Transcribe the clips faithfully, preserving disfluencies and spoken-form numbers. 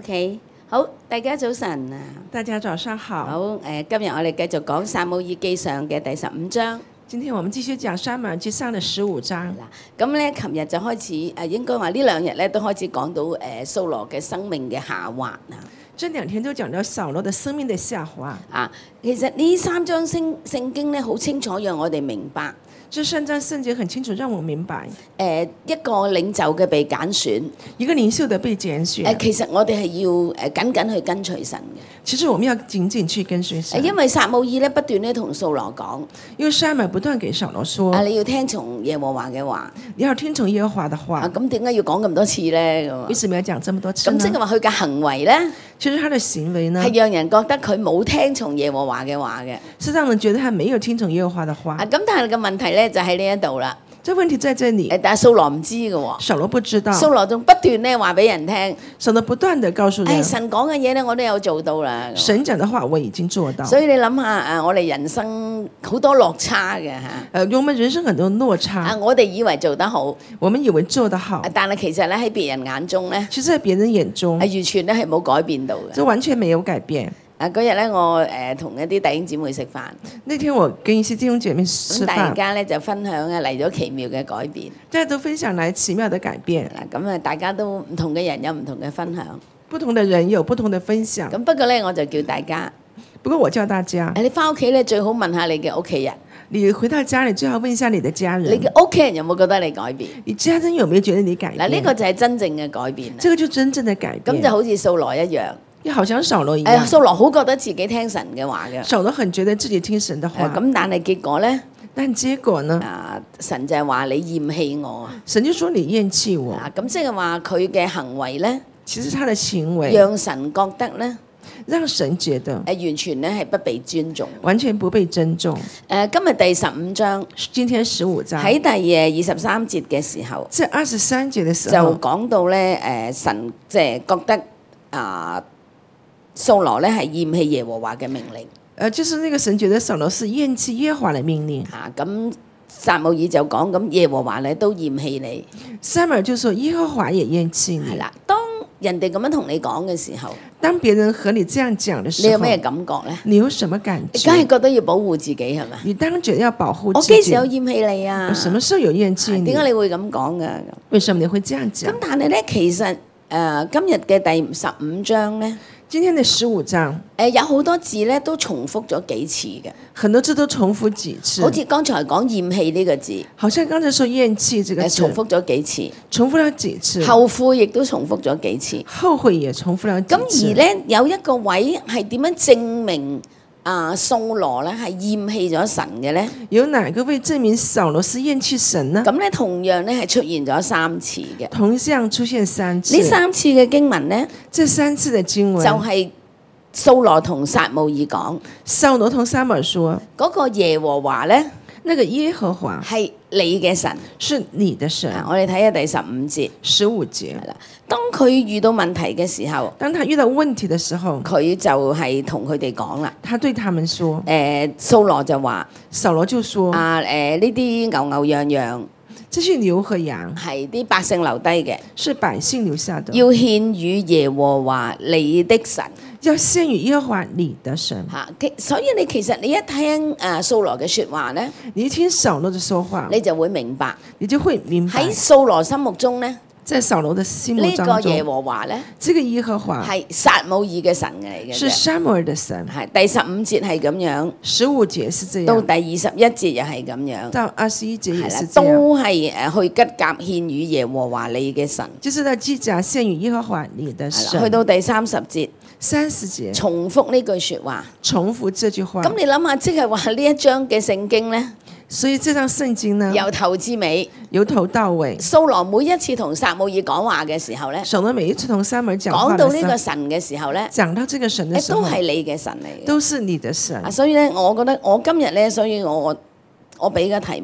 OK， 好，大家早晨啊！ 大家早上好。 好，誒、呃，今日我哋繼續講撒母耳記上嘅第十五章。 今天我們繼續講撒母耳記上的十五章。 嗱，咁咧，琴日就開始誒、呃，應該話呢兩日咧都開始講到誒掃羅嘅生命嘅下滑啊。 這兩天都講到掃羅的生命的下滑啊。其實呢三章聖聖經咧好清楚讓我哋明白。 這三章聖經很清楚讓我明白， 誒、呃、一個領袖嘅被揀選， 一個領袖的被揀選。 誒、呃、其實我哋係要誒緊緊去跟隨神嘅。 其實我們要緊緊去跟隨神。 因為撒母耳咧不斷咧同掃羅講， 因為撒母耳不斷給掃羅說， 啊你要聽從耶和華嘅話， 你要聽從耶和華的話。 啊咁點解要講咁多次咧？咁為什麼要講這麼多次呢？ 咁即係話佢嘅行為咧， 其實他的行為呢， 係讓人覺得佢冇聽從耶和華嘅話嘅， 是讓人覺得他沒有聽從耶和華的話。 啊咁但係個問題咧就喺呢一度啦。 這問題在這裡。 誒，但係掃羅唔知嘅喎。 掃羅不知道。 掃羅仲不斷咧話俾人聽。 掃羅不斷地告訴人。 誒，神講嘅嘢咧，我都有做到啦。 神講的話，我已經做到。 所以你諗下誒，我哋人生好多落差嘅嚇。 誒，我們人生很多落差。 啊，我哋以為做得好。 我們以為做得好。 但係其實咧喺別人眼中咧。 其實喺別人眼中。 係完全咧係冇改變到嘅。 這完全沒有改變。 啊！嗰日咧，我誒同一啲弟兄姊妹食飯。 那天我跟一些弟兄姐妹食飯。咁大家咧就分享啊嚟咗奇妙嘅改變。 大家都分享嚟奇妙的改變。 嗱，咁啊，大家都唔同嘅人有唔同嘅分享。 不同的人有不同的分享。 咁不過咧，我就叫大家。 不過我叫大家。 你翻屋企咧，最好問下你嘅屋企人。 你回到家裏最好問一下你的家人。 你嘅屋企人有冇覺得你改變？ 你家人有沒有覺得你改變？ 嗱，呢個就係真正嘅改變。 這個就真正的改變。 咁就好似掃羅一樣。 又好像掃羅一樣。 誒，掃羅好覺得自己聽神嘅話嘅。 掃羅很覺得自己聽神的話。 咁但係結果咧？ 但結果呢？ 啊，神就係話你厭棄我啊！ 神就說你厭棄我。 啊，咁即係話佢嘅行為咧？ 其實他的行為。 讓神覺得咧？ 讓神覺得。 誒，完全咧係不被尊重。 完全不被尊重。 誒，今日第十五章。 今天十五章。 喺第二十三節嘅時候。 即係二十三節嘅時候。 就講到咧，誒，神即係覺得啊。掃羅咧係厭棄耶和華嘅命令， 誒，就是那個神覺得掃羅是厭棄耶和華嘅命令。 啊，咁撒母耳就講，咁耶和華咧都厭棄你。 撒母耳就說耶和華也厭棄你。 係啦，當人哋咁樣同你講嘅時候， 當別人和你這樣講嘅時候， 你有咩感覺咧？ 你有什麼感覺？ 你梗係覺得要保護自己係咪？ 你當然覺得要保護自己。 我幾時有厭棄你啊？ 我什麼時候有厭棄你？ 點解你會咁講㗎？ 為什麼你會這樣講？ 咁但係咧，其實誒、呃、今日嘅第十五章咧。 今天的十五章，誒、 呃、有好多字咧都重複咗幾次嘅， 很多字都重複幾次。 好似剛才講厭棄呢個字， 好像剛才說厭棄這個字， 重複咗幾次， 重複了幾次。 後悔亦都重複咗幾次， 後悔也重複了幾次。 咁而咧有一個位係點樣證明啊掃羅咧係厭棄咗神嘅咧？ 有哪個位證明掃羅是厭棄神呢？ 咁咧同樣咧係出現咗三次嘅， 同樣出現三次。 呢三次嘅經文咧， 這三次嘅經文就係掃羅同撒母耳講， 掃羅同撒母耳說， 嗰個耶和華咧， 那個耶和華係你嘅神， 是你的神。 我哋睇下第十五節， 十五節係啦。當佢遇到問題嘅時候， 當他遇到問題的時候， 佢就係同佢哋講啦。 他對他們說：， 誒，掃羅就話， 掃羅就說：， 啊，誒呢啲牛牛羊羊， 這些牛和羊係啲百姓留低嘅， 是百姓留下的， 要獻與耶和華你的神， 要獻與耶和華你的神。 嚇，所以你其實你一聽誒掃羅嘅説話咧， 你一聽掃羅嘅說話， 你就會明白， 你就會明白喺掃羅心目中咧。 在掃羅的心目當中， 呢個耶和華咧， 這個耶和華係撒母耳嘅神嚟嘅， 是撒母耳的神。 係第十五節係咁樣， 十五節是這樣， 到第二十一節又係咁樣， 到二十一節也是這樣， 這樣， 都係誒去吉甲獻與耶和華你嘅神， 就是在吉甲獻與耶和華你的神。 去到第三十節， 三十節重複呢句説話， 重複這句話。 咁你諗下，即係話呢一章嘅聖經咧？ 所以這張聖經呢， 由頭至尾， 由頭到尾， 掃羅每一次同撒母耳講話嘅時候咧， 掃羅每一次同撒母耳講話， 講到呢個神嘅時候咧， 講到這個神嘅時候， 都係你嘅神嚟嘅， 都是你的神。 啊，所以咧，我覺得我今日咧，所以我我俾個題目，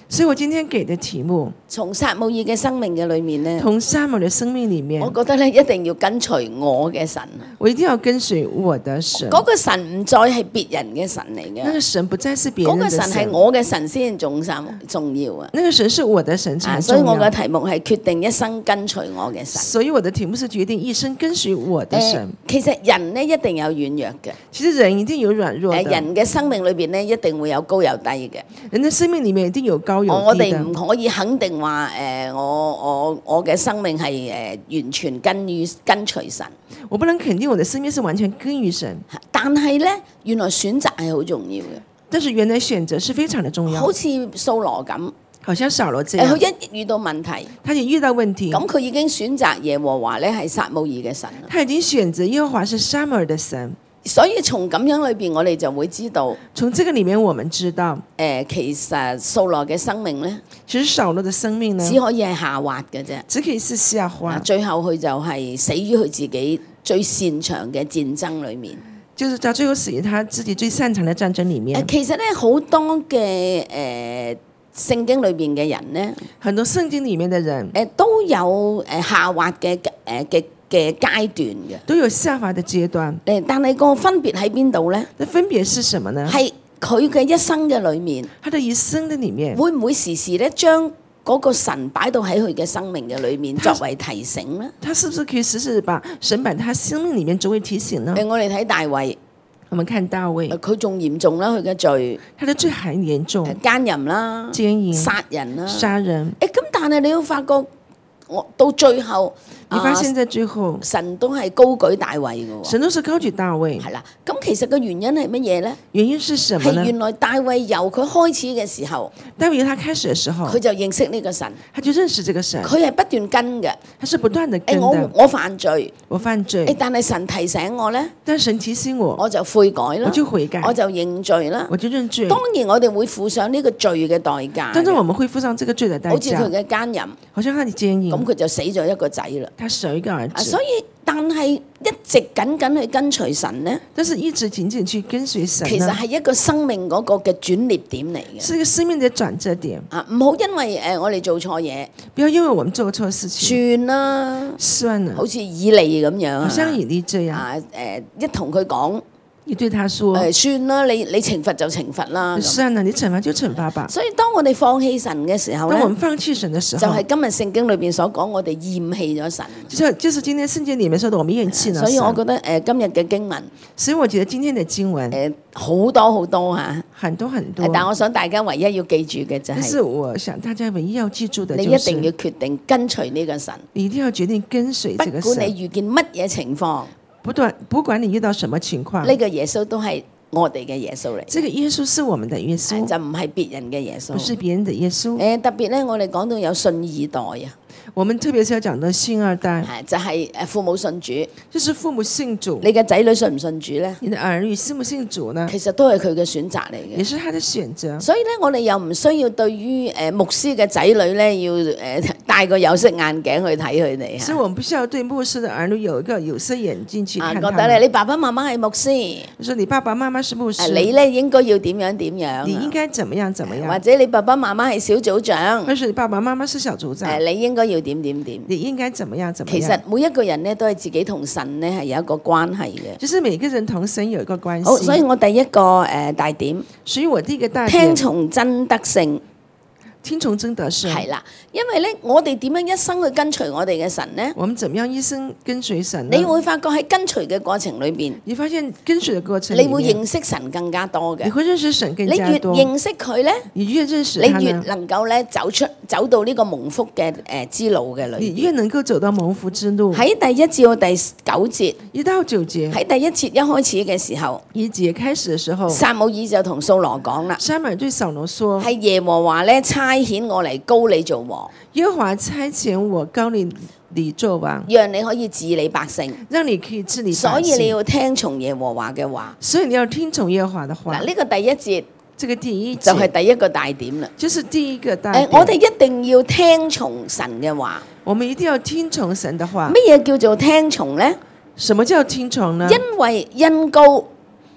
所以我今天給的題目， 從撒母耳嘅生命嘅裏面咧， 從撒母的生命裡面我，覺得咧一定要跟隨我嘅神。 我一定要跟隨我的神。 嗰個神唔再係別人嘅神嚟嘅， 那個神不再是別嗰個人的神， 神係我嘅神先重心重要啊！ 那個神是我的神才啊所以重要。 我嘅題目係決定一生跟隨我嘅神。 所以我的題目是決定一生跟隨我的神。 誒其實人咧一定有軟弱嘅， 其實人一定有軟弱的， 誒人嘅生命裏邊咧一定會有高有低嘅。 人的生命裡面一定有高有我哋低的。 唔可以肯定話誒、我我我嘅生命係誒、完全跟於跟隨神， 我不能肯定我的生命是完全跟於神， 但係咧原來選擇係好重要嘅。 但是原來選擇是非常的重要。 好似掃羅咁， 好像掃羅這誒佢樣， 一遇到問題， 他也遇到問題， 咁佢已經選擇耶和華咧係撒母耳嘅神啦。 他已經選擇耶和華是撒母耳的神。 所以從咁樣裏邊，我哋就會知道， 從這個裡面，我們知道， 誒、其實掃羅嘅生命咧， 其實掃羅的生命呢， 只可以係下滑嘅啫。 只可以是下滑， 最後佢就係死於佢自己最擅長嘅戰爭裏面。 就是到最後死於他自己最擅長的戰爭裡誒、 面。 其實咧好多嘅誒聖經裏邊嘅人咧， 很多聖經裡面的人誒、都有誒下滑嘅誒嘅嘅階段嘅。 都有下滑的階段， 誒，但係個分別喺邊度咧？ 那分別是什麼呢？ 係佢嘅一生嘅裏面， 他的一生的裡面， 會唔會時時咧將嗰個神擺到喺佢嘅生命嘅裏面作為提醒咧？ 他是不是可以時時把神擺他生命裡面作為提醒呢？ 誒，我哋睇大衛， 我們看大衛， 佢仲嚴重啦，佢嘅罪他的罪還嚴重， 誒奸淫啦、 奸淫、 殺人啦。 殺人。 誒，咁但係你要發覺，我到最後， 你發現啊在最後， 神都係高舉大衛嘅喎。 神都是高舉大衛， 係啦，咁其實個原因係乜嘢咧？ 原因是什麼呢？ 係原來大衛由佢開始嘅時候， 大衛他開始的時候， 佢就認識呢個神， 他就認識這個神， 佢係不斷跟嘅。 他是不斷的跟誒，我的。 我犯罪， 我犯罪誒，，但係神提醒我咧， 但神提醒我， 我就悔改啦， 我就悔改， 我就認罪啦。 我就認罪。 當然我哋會付上呢個罪嘅代價嘅， 當然我們會付上這個罪的代好似佢價， 嘅奸淫， 好像他的奸淫， 咁佢就死咗一個仔啦。 他少一個兒啊， 子所，以但係一直緊緊去跟隨神咧， 但是一直緊緊去跟隨神其實呢， 係一個生命嗰個嘅轉捩點嚟嘅。 是一個生命的轉折點。 啊，唔好因為誒我哋做錯嘢， 不要因為我們做錯事情， 算啦， 算了， 好似以利咁樣好像啊以利這樣， 啊誒，一同佢講你對他說， 誒，算啦，你你懲罰就懲罰啦。咁算了，你懲罰就懲罰吧。 所以當我哋放棄神嘅時候咧當我，們放棄神的時候， 就係今日聖經裏邊所講，我哋厭棄咗神。 就是就是今天聖經裡面說的，我們厭棄了所以我神。 覺得誒今日嘅經文所以我覺得今天的經文誒好多好多嚇， 很多很多， 但我想大家唯一要記住嘅就但是係， 我想大家唯一要記住的你一就是， 定要決定跟隨呢個神， 你一定要決定跟隨這個神， 不管你遇見乜嘢情況， 不斷不管你遇到什麼情況， 呢個耶穌都係我哋嘅耶穌嚟， 這個耶穌是我們的耶穌， 就唔係別人嘅耶穌不。是別人的耶穌。 誒特別咧，我哋講到有信二代啊， 我們特別是要講到信二代， 係就係誒父母信主， 就是父母信主， 你嘅仔女信唔信主咧？ 你的兒女信不信主呢？ 其實都係佢嘅選擇嚟嘅也。是他的選擇。 所以咧，我哋又唔需要對於誒牧師嘅仔女咧，要誒戴個有色眼鏡去睇佢哋嚇。 所以，我們不需要對牧師的兒女有一個有色眼鏡去啊， 看覺得咧， 他們。 你爸爸媽媽係牧師， 就說你爸爸媽媽是牧誒師， 你咧應該要點樣點樣啊。 你應該怎麼樣怎麼或樣， 者你爸爸媽媽係小組長， 或者你爸爸媽媽是小組長， 誒你應該要點點點。 你應該怎麼樣怎麼其實樣。 每一個人咧都係自己同神咧係有一個關係嘅。 就是每個人同神有一個關好，所以係。 我第一個誒大點， 所以我第一個大聽點， 從真德性聽從真德性。 係啦，因為咧我哋點樣一生去跟隨我哋嘅神咧？ 我們怎麼樣一生跟隨神呢？ 你會發覺喺跟隨嘅過程裏邊， 你發現跟隨的過程你會裡面， 認識神更加多嘅。 你會認識神更你加多。 越認識佢咧， 你越認識你越他呢， 能夠咧走出走到呢個蒙福嘅誒之路嘅裏邊。 你越能夠走到蒙福之路。 喺第一至到第九節， 一到九節， 喺第一節一開始嘅時候， 一節開始的時候， 撒母耳就同掃羅講啦， 撒母耳對掃羅說： 係耶和華咧差遣我嚟膏你做王， 耶和華差遣我膏你你做王， 讓你可以治理百姓， 讓你可以治理百所以你姓。 要聽從耶和華嘅話。 所以你要聽從耶和華的話嗱，。呢個第一節這個第一就係節第一個大點啦。 就是第一個大誒， 點。 我哋一定要聽從神嘅話。 我們一定要聽從神的話。 乜嘢叫做聽從呢？ 什麼叫聽從呢？ 因為恩膏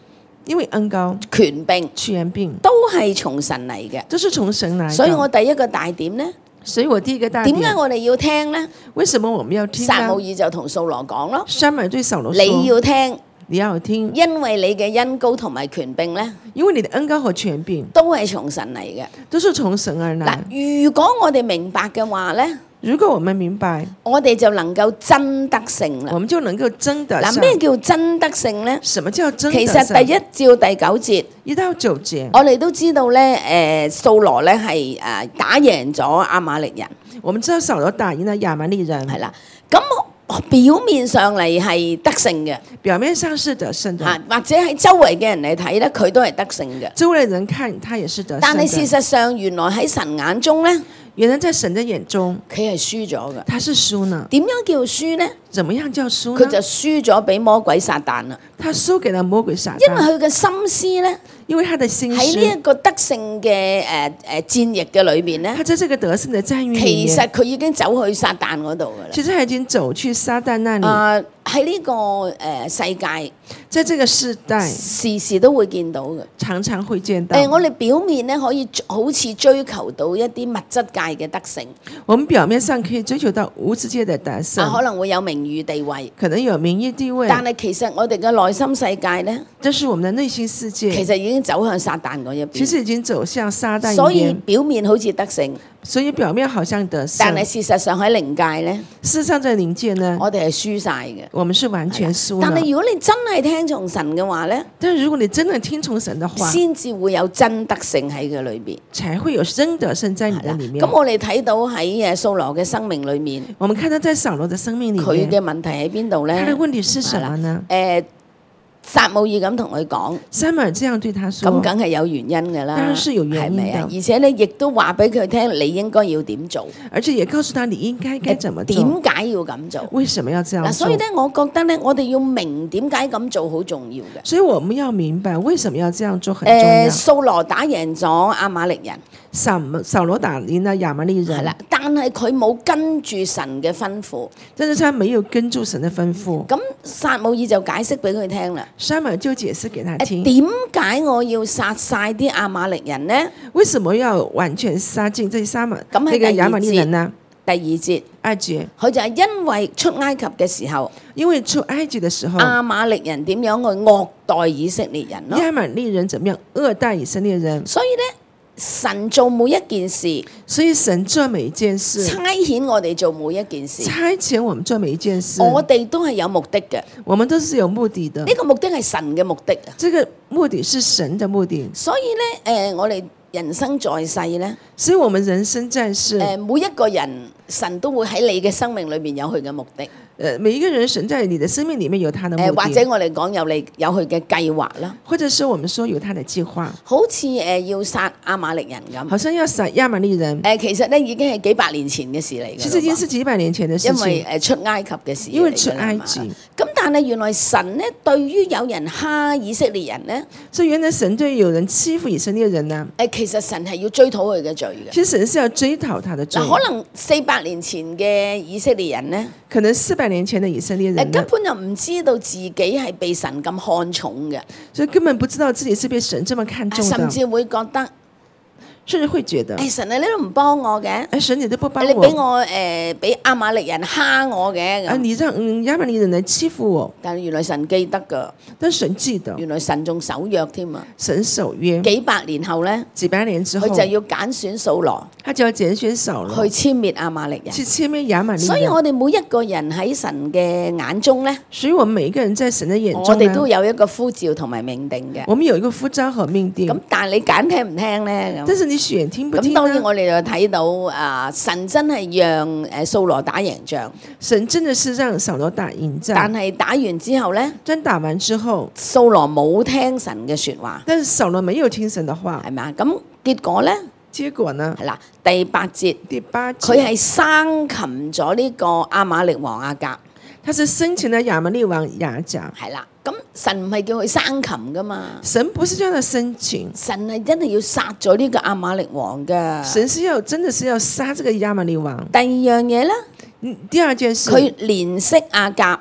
因為恩高權柄權柄都係從神嚟嘅。 都是從神來的。 所以我第一個大點呢， 所以我第一個大點解點， 我哋要聽呢？ 為什麼我們要聽呢？ 撒母耳就同掃羅講咯， 撒母耳對掃羅說， 你要聽， 你要聽， 因為你嘅恩膏同埋權柄呢， 因為你的恩膏和權柄都係從神嚟嘅。 都是從神而來。 嗱，如果我哋明白嘅話呢， 如果我們明白， 我哋就能夠真得勝啦。 我們就能夠真得嗱， 勝。 咩叫真得勝呢？ 什麼叫真得勝？ 其實第一至到第九節， 一到九節， 我哋都知道咧，誒掃羅咧係誒打贏咗亞瑪力人， 我們知道掃羅打贏了亞瑪力人， 係啦。咁表面上嚟係得勝嘅， 表面上是得勝的， 嚇，或者喺周圍嘅人嚟睇咧，佢都係得勝嘅。 周圍的人看他也是得勝的。 但係事實上，原來喺神眼中咧， 原來在神的眼中， 佢係輸咗嘅。 他是輸呢？ 點樣叫輸呢？ 怎麼樣叫輸呢？ 佢就輸咗俾魔鬼撒旦啦。 他輸給了魔鬼撒因為旦， 佢嘅心思咧， 因為他的心喺呢一思， 個得勝嘅誒誒戰役嘅裏邊咧他，在這個得勝的戰役裏其面， 實佢已經走去撒旦嗰度噶啦。 其實他已經走去撒旦那裡。 啊，喺呢個誒世界， 在這個世代， 時時都會見到嘅。 常常會見到。 誒，我哋表面咧可以好似追求到一啲物質界嘅得勝， 我們表面上可以追求到物質界的得啊， 勝， 可能會有名譽地位， 可能有名譽地位， 但係其實我哋嘅內心世界咧， 這是我們的內心世界， 其實已經走向撒旦嗰一邊。 其實已經走向撒旦一所以邊， 表面好似得勝， 所以表面好像得但係勝， 事實上喺靈界咧， 事實上在靈界呢， 我哋係輸晒嘅。 我們是完全輸了。 但係如果你真係聽從神嘅話咧， 但如果你真的聽從神的話， 先至會有真得勝喺佢裏邊。 才會有真得勝在你係啦， 的裡面。 咁我哋睇到喺誒掃羅嘅生命裏面， 我們看到在掃羅的生命裡佢面， 嘅問題喺邊度他的咧？ 問題是什麼呢？ 誒，撒母耳咁同佢講， 撒母耳這樣對他說， 咁梗係有原因㗎啦， 當然是有原因的係咪啊？而且咧，亦都話俾佢聽，你應該要點做， 而且也告訴他你應該該怎麼做， 點解要咁做？ 為什麼要這樣嗱，所以做？ 咧，我覺得咧，我哋要明點解咁做好重要嘅。 所以我們要明白為什麼要這樣做很重要。 誒，掃羅打贏咗亞瑪力人， 掃掃羅打贏了亞瑪力人， 係啦，但係佢冇跟住神嘅吩咐， 但是他沒有跟住神的吩咐。 咁撒母耳就解釋俾佢聽啦。 撒母耳就解釋給他誒， 聽， 點解我要殺晒啲亞瑪力人呢？ 為什麼要完全殺盡這些撒瑪咁喺那個亞瑪力人呢？ 第二節， 二節， 佢就係因為出埃及嘅時候， 因為出埃及的時候， 亞瑪力人點樣去惡待以色列人咯？ 亞瑪力人怎麼樣惡待以色列人？ 所以咧，神做每一件事， 所以神做每一件事， 差遣我哋做每一件事， 差遣我們做每一件事， 我哋都係有目的嘅。 我們都是有目的的呢。個目的係神嘅目的啊！ 這個目的是神的目的， 所以咧，誒、我哋人生在世咧， 所以我們人生在世， 誒、每一個人神都會喺你嘅生命裏邊有佢嘅目的，誒、 呃，每一個人神在你的生命裡面有他的目的， 或者我哋講有你有佢嘅計劃啦， 或者是我們說有他的計劃， 好似誒、要殺亞瑪力人咁，誒、 好像要殺亞瑪力人， 其實咧已經係幾百年前嘅事嚟嘅， 其實已經是幾百年前的事因為情， 誒出埃及嘅事嚟㗎啦嘛， 因為出埃及， 咁但係原來神咧對於有人蝦以色列人咧， 所以原來神對有人欺負以色列人呢， 誒其實神係要追討佢嘅罪嘅。 其實神是要追討他的罪嗱，，可能四百年前嘅以色列人咧， 可能四百年前的以色列誒人呢， 根本就唔知道自己係被神咁看重嘅， 所以根本不知道自己是被神這麼看重的， 甚至會覺得甚至會覺得， 誒神啊，你都唔幫我嘅， 哎，神你都不幫你俾我， 我誒俾亞瑪力人蝦我嘅啊， 咁， 你讓嗯亞瑪力人來欺負我， 但係原來神記得㗎， 但神記得原來神仲守約添啊！ 神守約， 幾百年後咧， 幾百年之後佢，就要揀選掃羅他就要揀選掃羅去殲滅亞瑪力人。 去殲滅亞瑪力人。 所以我哋每一個人喺神嘅眼中咧， 所以我們每一個人在神的眼中我哋都呢， 有一個呼召同埋命定嘅。 我們有一個呼召和命定咁。但係你揀聽唔聽咧？咁但是你選聽不咁聽呢？ 當然我哋就睇到啊，神真係讓誒掃羅打贏仗， 神真的是讓掃羅打贏但仗， 係打完之後咧， 真打完之後， 掃羅冇聽神嘅説話， 但是掃羅沒有聽神的話， 係嘛？咁結果咧結果呢？ 係啦，第八節第八節， 佢係生擒咗呢個亞瑪力王亞甲， 他是生擒了亞瑪力王亞甲。 係啦。咁神唔係叫佢生擒噶嘛， 神不是叫他生擒， 神係真係要殺咗呢個亞瑪力王噶。 神是要真的是要殺這個亞瑪力王。 第二樣嘢咧， 嗯，第二件事， 佢憐惜亞甲，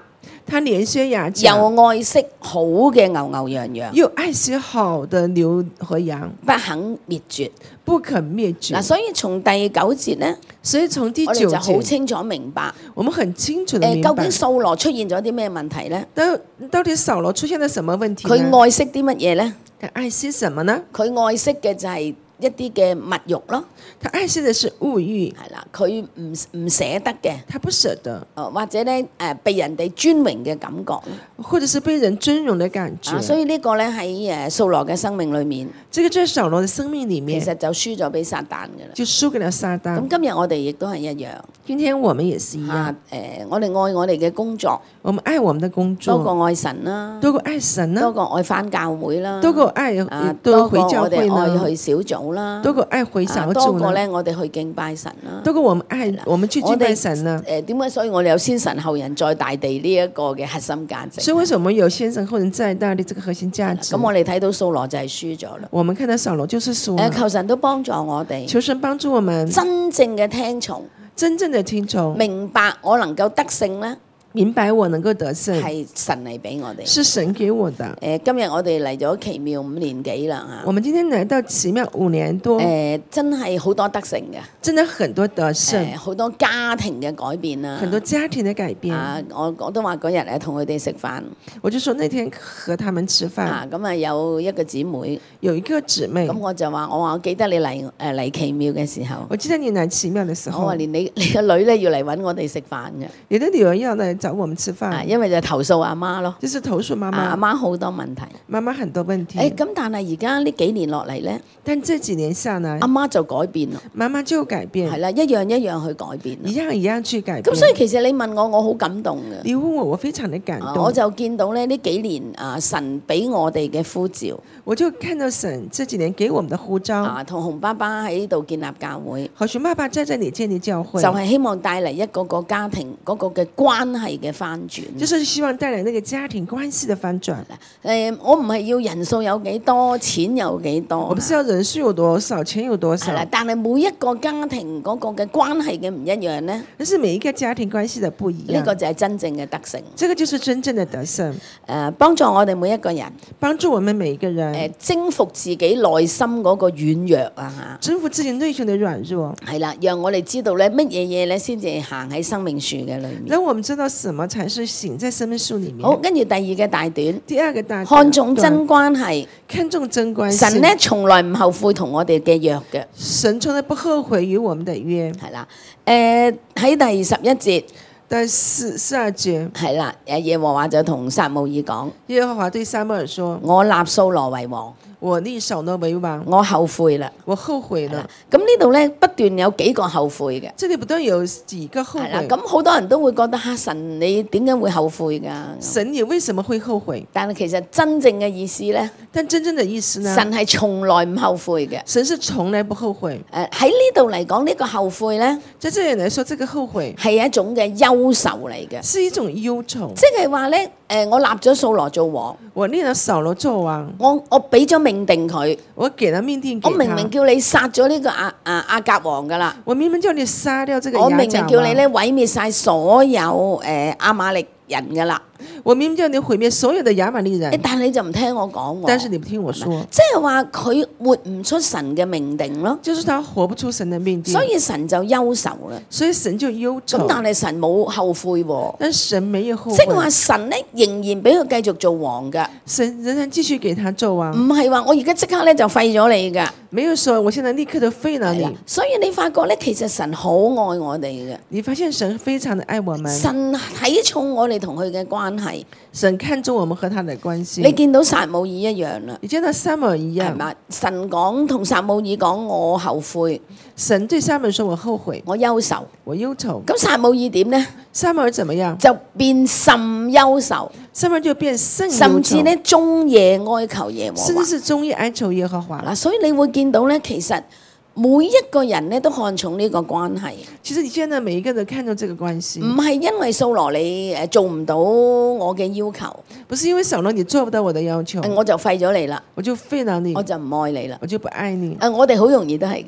他連靴牙甲， 又愛惜好嘅牛牛羊羊， 又愛惜好的牛和羊， 不肯滅絕。 不肯滅絕。 嗱，所以從第九節咧， 所以從第我哋九就好節， 清楚明白， 我們很清楚的誒， 明白究竟，掃羅出現咗啲咩問題咧？ 到到底掃羅出現了什麼問題呢？ 佢愛惜啲乜嘢咧？ 他愛惜什麼呢？ 佢愛惜嘅就係一啲嘅物慾咯， 他愛惜的是物欲， 係啦，佢唔唔捨得嘅， 他不捨得， 誒或者咧誒被人哋尊榮嘅感覺， 或者是被人尊榮的感覺。 啊，所以呢個咧喺誒掃羅嘅生命裏面， 這個在掃羅的生命裡其面， 實就輸咗俾撒旦嘅啦。 就輸給了撒旦。 咁今日我哋亦都係一樣， 今天我們也是一樣啊，誒，我哋愛我哋嘅工作我們愛我們的工作， 多過愛神啦， 多過愛神呢， 多過愛返教會啦， 多過愛啊， 多多過回教會我哋愛呢， 去小組啦， 多過愛回啊小組呢， 多過咧我哋去敬拜神啦。 多過我們愛我們去敬拜神呢。 誒點解？所以我哋有先神後人在大地呢一個嘅核心價值。 所以為什麼我們有先神後人在大的這個核心價值？ 咁我哋睇到掃羅就係輸咗啦。 我們看到掃羅就是輸誒， 了。 求神都幫助我哋， 求神幫助我們真正嘅聽從， 真正的聽從， 明白我能夠得勝咧， 明白我能夠得勝， 係神嚟俾我哋。 是神給我的。 誒，今日我哋嚟咗奇妙五年幾啦嚇。 我們今天來到奇妙五年多， 誒，真係好多得勝嘅， 真的很多得勝， 誒，好多家庭嘅改變啦， 很多家庭的改變。 啊，我我都話嗰日誒同佢哋食飯， 我就說那天和他們吃飯， 啊，咁啊有一個姊妹， 有一個姊妹咁，我就話我話我記得你嚟誒嚟奇妙嘅時候。 我記得你來奇妙的時候我話，連你你個女咧要嚟揾我哋食飯嘅， 你的女兒要來找我們吃啊， 飯， 因為就投訴阿媽咯， 就是投訴媽啊阿媽， 媽好多問題。 媽媽很多問題。 誒咁，但係而家呢幾年落嚟咧， 但這幾年下來阿，媽就改變咯， 媽媽就改變係，啦，一樣一樣去改變啦。 一樣一樣去改變。 咁所以其實你問我，我好感動嘅。 你問我，我非常的感動。 啊我就見到咧呢幾年啊，神俾我哋嘅呼召我就看到神這幾年給我們的呼召， 啊，同洪爸爸喺度建立教會， 好熊爸爸在這裡建立教會， 就係希望帶嚟一個個家庭嗰個嘅關係嘅翻轉。 就是希望帶來那個家庭關係的翻轉。 誒，我唔係要人數有幾多，錢有幾多， 我不是要人數有多少，錢有多少係，啦，但係每一個家庭嗰個嘅關係嘅唔一樣咧， 但是每一個家庭關係的不一樣。 呢個就係真正嘅得勝。 這個就是真正的得勝， 誒，幫助我哋每一個人幫助我們每一個人誒征服自己內心嗰個軟弱啊征服自己內心的軟弱， 嚇，係啦，讓我哋知道咧乜嘢嘢咧先至行喺生命樹嘅裏面。 讓我們知道什麼才是行在生命樹裡面。 好，跟住第二嘅大段， 第二個大看重真段關係。 看重真關係。 神咧從來唔後悔同我哋嘅約嘅， 神從來不後悔與我們的約。 係啦。誒喺第十一節但四四二節， 係啦，誒耶和華就同撒母耳講： 耶和華對撒母耳說： 我立掃羅為王， 我立掃羅為王， 我後悔啦。 我後悔了。 咁呢度咧不斷有幾個後悔嘅， 這裡不斷有幾個後係啦。 悔。 咁好多人都會覺得嚇神，你點解會後悔㗎？ 神你為什麼會後悔？ 但係其實真正嘅意思咧， 但真正的意思呢？ 神係從來唔後悔嘅。 神是從來不後悔。 誒喺呢度嚟講，呢個後悔咧在這裡來說，這個後悔係一種嘅憂愁嚟嘅， 是一種憂愁。 即係話咧誒，我立咗掃羅做王， 我立了掃羅做王， 我我俾咗命定佢， 我給了命定給他。 我明明叫你殺咗呢個亞啊亞甲王㗎啦， 我明明叫你殺掉這個我明明亞甲王叫你咧毀滅晒所有誒亞瑪力人㗎啦， 我明明叫你毀滅所有的亞瑪力誒人， 但係你就唔聽我講喎， 但是你不聽我說， 即係話佢活唔出神嘅命定咯， 就是他活不出神的命定， 所以神就憂愁啦。 所以神就憂咁愁。 但係神冇後悔喎， 但神沒有後悔， 即係話神咧仍然俾佢繼續做王㗎， 神仍然繼續給他做王， 唔係話我而家即刻咧就廢咗你㗎。 沒有說我現在立刻就廢了係啦你。 所以你發覺咧，其實神好愛我哋嘅， 你發現神非常的愛我們， 神睇重我哋同佢嘅關係。 神看重我們和他的關係。 你見到撒母耳一樣啦， 你見到撒母耳一樣， 係嘛？神講同撒母耳講，我後悔， 神對撒母耳說：我後悔， 我憂愁。 我憂愁。 咁撒母耳點呢？ 撒母耳怎麼樣？ 就變甚憂愁， 撒母耳就變甚憂愁， 甚至咧終夜哀求耶和華甚至。是終夜哀求耶和華。 嗱，所以你會見到咧，其實每一個人咧都看重呢個關係， 其實你見到每一個人看重這個關係， 唔係因為掃羅你誒做唔到我嘅要求， 不是因為掃羅你做不到我的要求， 我就廢咗你啦， 我就廢了你， 我就唔愛你啦。 我就不愛你。 誒，我哋好容易都係咁啊，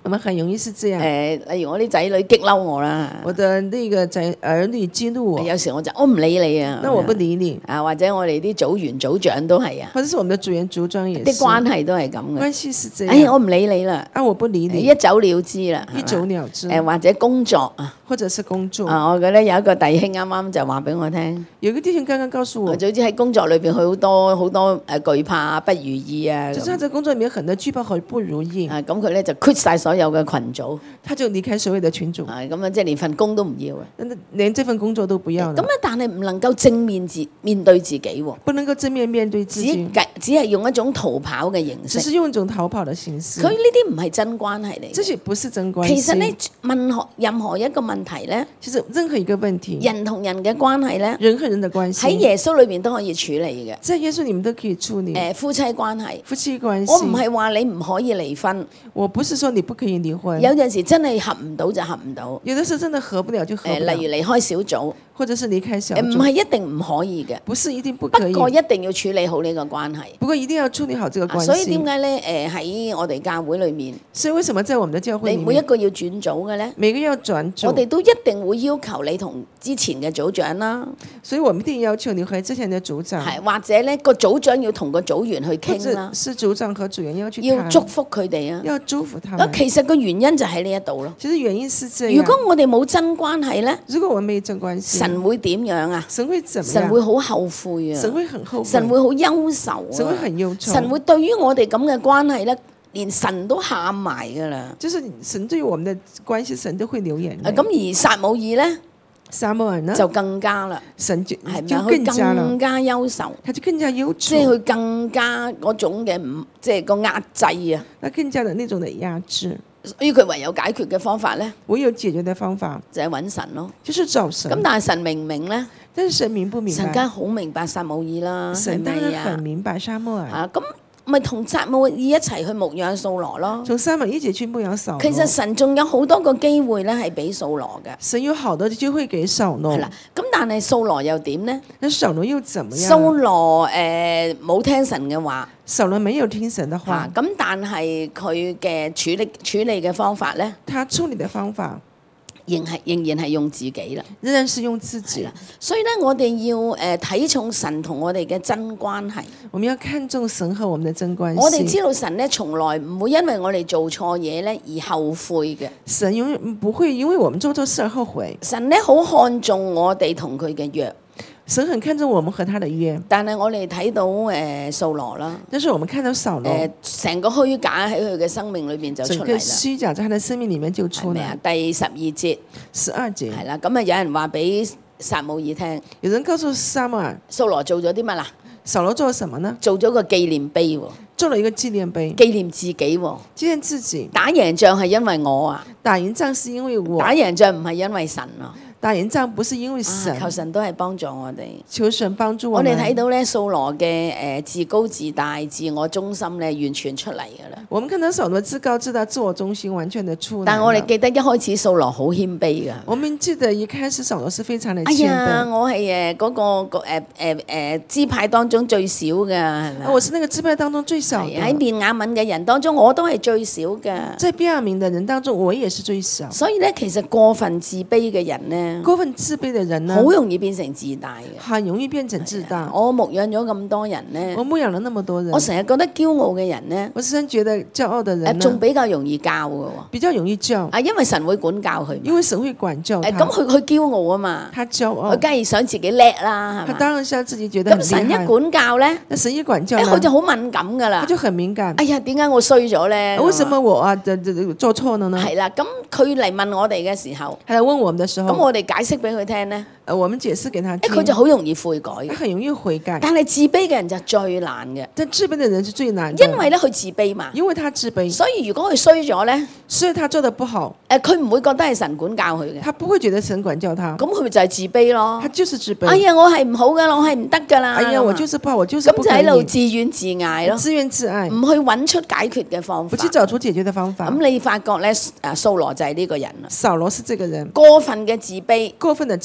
我們很容易是這樣。 誒，例如我啲仔女激嬲我啦， 我的那個仔兒女激怒我， 有時我就我唔理你啊， 那我不理你。 啊，或者我哋啲組員組長都係啊， 或者是我們的組員組長也啲是， 關係都係咁嘅。 關係是這樣。 哎呀，我唔理你啦， 啊，我不理你， 一走了之啦， 一走了之。 誒，或者工作啊， 或者是工作。 啊，我覺得有一個弟兄啱啱就話俾我聽， 有一個弟兄剛剛告訴我， 總之喺工作裏邊佢好多好多誒懼怕啊、不如意啊， 就是他在工作裡面很多懼怕和不如意。 啊，咁佢咧就 quit 晒所有嘅群組， 他就離開所有的群組。 啊，咁啊即係連份工都唔要啊， 連這份工作都不要了。 咁啊，但係唔能夠正面自面對自己喎， 不能夠正面面對自己， 只只係用一種逃跑嘅形式， 只是用一種逃跑的形式。 佢呢啲唔係真關係嚟， 這些不是真關係。 其實咧，問何任何一個問題咧， 其實任何一個問題， 人同人嘅關係咧， 人和人的關係喺耶穌裏邊都可以處理嘅。 在耶穌裡面都可以處理。 誒，夫妻關係， 夫妻關係， 我唔係話你唔可以離婚， 我不是說你不可以離婚。 有陣時真係合唔到就合唔到。 有的時候真的合不了就合不了。 誒，例如離開小組， 或者是離開小組， 唔係一定唔可以嘅， 不是一定不可以。 不過一定要處理好呢個關係。 不過一定要處理好這個關係。 所以點解咧？誒喺我哋教會裏面， 所以為什麼在我們的教會裡面， 你每一個要轉組嘅咧， 每個要轉組， 我哋都一定會要求你同之前嘅組長啦。 所以我們一定要求你和之前的組長， 係或者咧個組長要同個組員去傾啦， 是組長和組員要去要祝福佢哋啊， 要祝福他們。 其實個原因就喺呢一度咯。 其實原因是這樣。 如果我哋冇真關係咧， 如果我們沒真關係， 神會點樣啊？ 神會怎麼樣？ 神會好後悔啊！ 神會很後悔。 神會好憂愁啊！ 神會很憂愁。 神會對於我哋咁嘅關係咧，連神都喊埋噶啦。 就是神對於我們的關係，神都會流眼淚。 咁而撒母耳咧， 撒母耳呢就更加啦， 神就係就咪？ 更加了， 更加憂愁， 他就更加憂愁， 即係佢更加嗰種嘅唔，即係個壓制啊。 那更加的那種的壓制。 所以佢唯有解決嘅方法咧， 唯有解決的方法就係揾神咯， 就是找神。 咁但係神明唔明咧？ 但是神明不明白？ 神梗係好明白撒母耳啦， 神當然很啊？ 明白撒母耳啊，咁咪同撒母耳一齊去牧養掃羅咯。 從撒母耳一起去牧養掃羅。 其實神仲有好多個機會咧，係俾掃羅嘅。 神有好多機會給掃羅。 係啦，咁但係掃羅又點呢？ 那掃羅又怎麼樣？ 掃羅誒冇聽神嘅話。 掃羅沒有聽神的話。 咁、啊、但係佢嘅處理處理嘅方法咧？ 他處理嘅方法仍係仍然係用自己啦。 仍然是用自己。 所以咧，我哋要誒睇重神同我哋嘅真關係。 我們要看重神和我們的真關係。 我哋知道神咧，從來唔會因為我哋做錯嘢咧而後悔嘅。 神永遠不會因為我們做錯事而後悔。 神咧好看重我哋同佢嘅約。 神很看重我們和他的約， 但係我哋睇到誒掃羅啦， 但是我們看到掃羅， 誒成個虛假喺佢嘅生命裏邊就出嚟啦。 整個虛假在他的生命裡面就出嚟。 係啊？第十二節， 十二節係啦。咁啊，有人話俾撒母耳聽， 有人告訴撒母耳， 掃羅做咗啲乜啦？ 掃羅做咗什麼呢？ 做咗個紀念碑喎， 做了一個紀念碑， 紀念自己喎， 紀念自己。 打贏仗係因為我啊， 打贏仗是因為我， 打贏仗唔係因為神啊。 打贏仗不是因為神， 啊、求神都係幫助我哋。 求神幫助我們。 我哋睇到咧，掃羅嘅誒自高自大、自我中心咧，完全出嚟㗎啦。 我們看到掃羅自高自大、自我中心完全的出嚟。 但係我哋記得一開始掃羅好謙卑㗎。 我們記得一開始掃羅是非常的謙卑。 哎呀，我係誒嗰個個誒誒誒支派當中最少㗎，係咪？ 我是那個支派當中最少。 喺便雅憫嘅人當中，我都係最少㗎。 在便雅憫嘅人當中，我也是最少。 所以咧，其實過分自卑嘅人咧， 過分自卑。好容易變成自大嘅， 很容易變成自大。 我牧養咗咁多人呢， 我牧養了那麼多人， 我成日覺得驕傲嘅人呢， 我時覺得驕傲的人仲比較容易教嘅， 比較容易教。 啊，因為神會管教佢， 因為神會管教他。 咁佢佢驕傲啊嘛， 他驕傲， 佢梗係想自己叻啦，係嘛？ 他當然想自己覺得很厲害。 咁神一管教咧， 那神一管教， 佢就好敏感噶啦， 佢就很敏感。 哎呀，點解我衰咗咧？ 為什麼我啊做錯了呢？ 係啦，咁佢嚟問我哋嘅時候， 係嚟問我們嘅時候， 咁我哋解釋俾佢聽咧。 誒，我們解釋給他聽， 佢就好容易悔改， 他很容易悔改。 但係自卑嘅人就最難嘅， 但自卑嘅人是最難的， 因為咧佢自卑嘛， 因為他自卑， 所以如果佢衰咗咧， 所以他做得不好， 誒佢唔會覺得係神管教佢嘅， 他不會覺得神管教他， 咁佢咪就係自卑咯， 他就是自卑。 哎呀，我係唔好噶啦，我係唔得噶啦， 哎呀，我就是不好，我就是不可以， 咁就喺度自怨自艾咯， 自怨自艾， 唔去揾出解決嘅方法， 不去找出解決嘅方法。 咁你發覺咧，誒掃羅就係呢個人啦， 掃羅是這個人， 過分嘅自卑， 過分嘅自卑， 到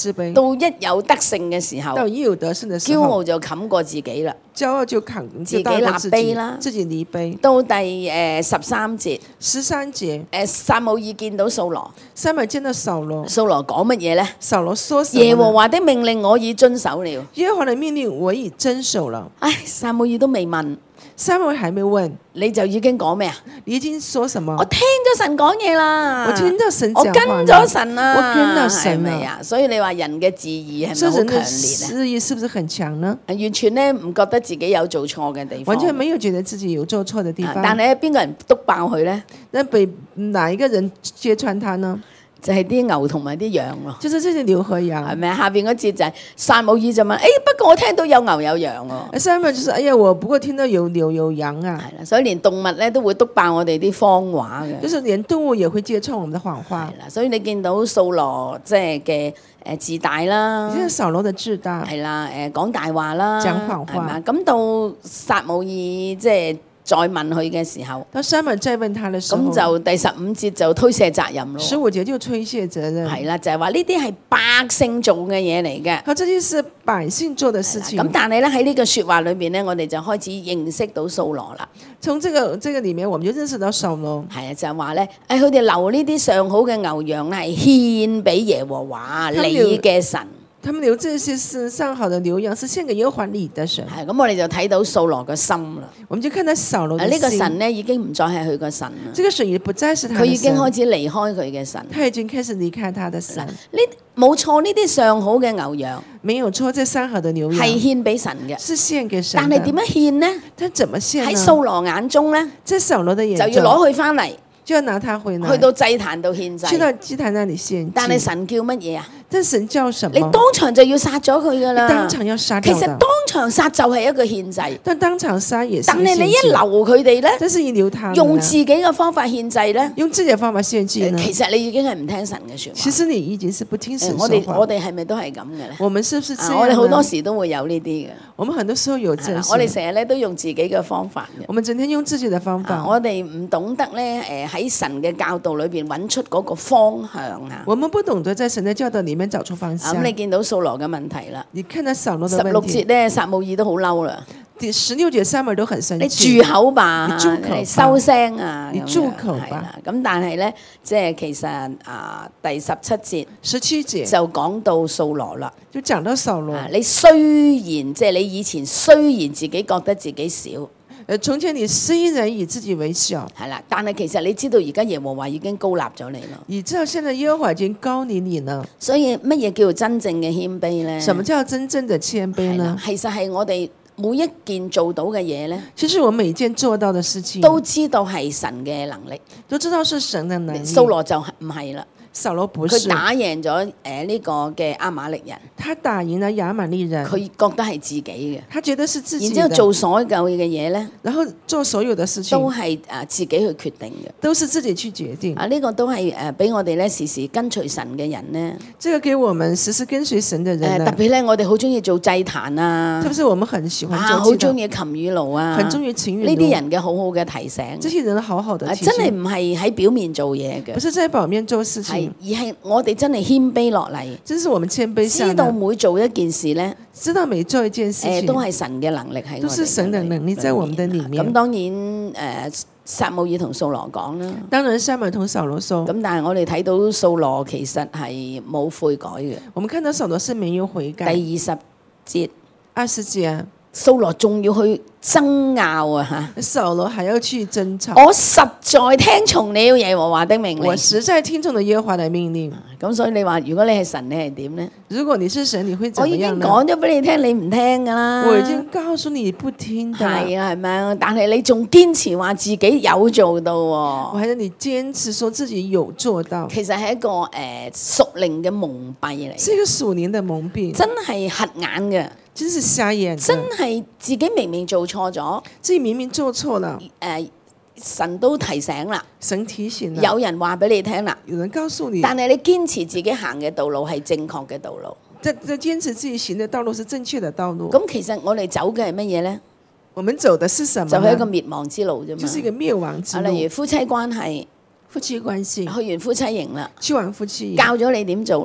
到一有得勝嘅時候， 到一有得勝的時驕候， 傲就冚過自己啦。 驕傲就扛自己就大過自己立碑啦自己立碑。 到第誒十三節， 十三節， 誒撒母耳見到掃羅， 撒母耳見到掃羅， 掃羅講乜嘢咧？ 掃羅說什麼呢？ 耶和華的命令我已遵守了。 耶和華的命令我已遵守了。 唉，撒母耳都未問， 撒母耳還沒問， 你就已經講咩啊？ 你已經說什麼？ 我聽咗神講嘢啦， 我聽到神我跟講話了咗神啦， 我跟到神係咪啦啊？所以你話人嘅自義係所以人的咪好強烈啊？ 私意是不是很強呢？ 完全咧唔覺得自己有做錯嘅地方， 完全沒有覺得自己有做錯的地方。 啊但係咧邊個人督爆佢咧？ 那被哪一個人揭穿他呢？ 就係啲牛同埋啲羊咯。 就是這些牛和羊。 係咪啊？下邊嗰節就係撒母耳就問：誒、哎、不過我聽到有牛有羊喎。 撒母耳就是：哎呀，我不過聽到有牛有羊啊。 係啦，所以連動物咧都會督爆我哋啲謊話嘅。 就是連動物也會揭穿我們的謊話。 係啦，所以你見到掃羅即係嘅誒自大啦， 你睇掃羅的自大。 係啦，誒講大話啦， 講謊話係嘛？咁到撒母耳即係再問佢嘅時候， 當撒母耳再問他的時候， 咁就第十五節就推卸責任咯。 十五節就推卸責任。 係啦，就係話呢啲係百姓做嘅嘢嚟嘅。 好，這些是百姓做的事情。 咁但係咧喺呢個説話裏邊咧，我哋就開始認識到掃羅啦。 從這個這個裡面，我們就認識到掃羅。 係啊，就係話咧，誒佢哋留呢啲上好嘅牛羊咧，係獻俾耶和華你嘅神。 他們留這些是上好的牛羊，是獻給耶和華你的神。 係咁，我哋就睇到掃羅嘅心啦。 我們就看到掃羅的啊， 心。 呢個神咧已經唔再係佢個神啦。 這個神也不再是他的神。 佢已經開始離開佢嘅神。 他已經開始離開他的神。 呢冇錯，呢啲上好嘅牛羊沒有錯，這上好的牛羊係獻俾神嘅， 是獻給神。 但係點樣獻呢？ 他怎麼獻呢？ 喺掃羅眼中咧， 在掃羅的眼中就要攞佢翻嚟， 就要拿他回來， 去到祭壇度獻祭。 去到祭壇那裡獻祭。 但係神叫乜嘢啊？ 但神叫什麼？ 你當場就要殺咗佢噶啦！ 當場要殺掉的。 其實當場殺就係一個獻祭， 但當場殺也是。 但係你一留佢哋咧， 但是一留他， 用自己嘅方法獻祭咧， 用自己嘅方法獻祭呢？ 其實你已經係唔聽神嘅説話。 其實你已經是不聽神説話。 我哋我哋係咪都係咁嘅咧？ 我們是不是這樣呢？ 我哋好多時都會有呢啲嘅。 我們很多時候有這些。 我哋成日咧都用自己嘅方法嘅。 我們整天用自己嘅方法。 我哋唔懂得咧誒喺神嘅教導裏邊揾出嗰個方向啊。 我們不懂得在神嘅教導裡面找出方向。 咁你見到掃羅嘅問題啦？ 你看到掃羅嘅問題。 十六節咧，撒母耳都好嬲啦。 第十六節撒母耳都很生氣。 你住口吧， 你住口吧， 你收聲啊！ 你住口吧。 咁但係咧，即係其實啊，第十七節， 十七節就講到掃羅啦。 就講到掃羅。 你雖然即係你以前雖然自己覺得自己少。 誒，從前你雖然以自己為小， 係啦，但係其實你知道而家耶和華已經高立咗你啦。 你知道現在耶和華已經高你你了。 所以乜嘢叫做真正嘅謙卑咧？ 什麼叫真正的謙卑呢？ 其實係我哋每一件做到嘅嘢咧， 其實我每一件做到嘅事情都知道係神嘅能力， 都知道是神嘅能力。 掃羅就唔係啦。 掃羅不是， 佢打贏咗誒呢個嘅亞瑪力人， 他打贏了亞瑪力人， 佢覺得係自己嘅， 他覺得是自己的， 然之後做所有嘅嘢咧， 然後做所有的事情都係誒自己去決定嘅， 都是自己去決定。 啊，呢、這個都係誒俾我哋咧時時跟隨神嘅人咧， 這個給我們時時跟隨神嘅人、 呃，特別咧我哋好中意做祭壇啊， 特別是我們很喜歡做啊，好中意琴與爐啊， 很中意琴與爐， 呢啲人嘅好好嘅提醒， 這些人好好的提醒， 啊、真係唔係喺表面做嘢嘅， 不是在表面做事情， 而係我哋真係謙卑落嚟， 真是我們謙卑下來， 知道每做一件事咧， 知道每做一件事情， 呃、都係神嘅能力喺我哋， 都是神嘅能力在我們的裡面。 咁當然誒，撒母耳同掃羅講啦， 當然撒母耳同掃羅說， 咁但係我哋睇到掃羅其實係冇悔改嘅。 我們看到掃羅是沒有悔改。 第二十節， 二十節， 掃羅仲要去爭拗啊嚇！ 掃羅還要去爭吵。 我實在聽從了耶和華的命令。 我實在聽從了耶和華的命令。 咁所以你話，如果你係神，你係點呢？ 如果你是神，你會怎麼樣呢？ 我已經講咗俾你聽，你唔聽噶啦。 我已經告訴你不聽的。 係啊，係咪啊？但係你仲堅持話自己有做到喎。 我還是你堅持說自己有做到。 其實係一個誒屬靈嘅蒙蔽嚟。 是一個屬靈的蒙蔽。 真係瞎眼嘅。 真是瞎眼。 真係自己明明做錯咗。 自己明明做錯了。 誒、呃。神都提醒啦， 神提醒啦， 有人話俾你聽啦， 有人告訴你， 但係你堅持自己行嘅道路係正確嘅道路， 即係堅持自己行嘅道路是正確嘅道路。 咁其實我哋走嘅係乜嘢咧？ 我們走的是什麼？ 就係一個滅亡之路啫嘛。 就是一個滅亡之路。 例如夫妻關係， 夫妻關係， 去完夫妻營啦， 去完夫妻營， 教咗你點做啦。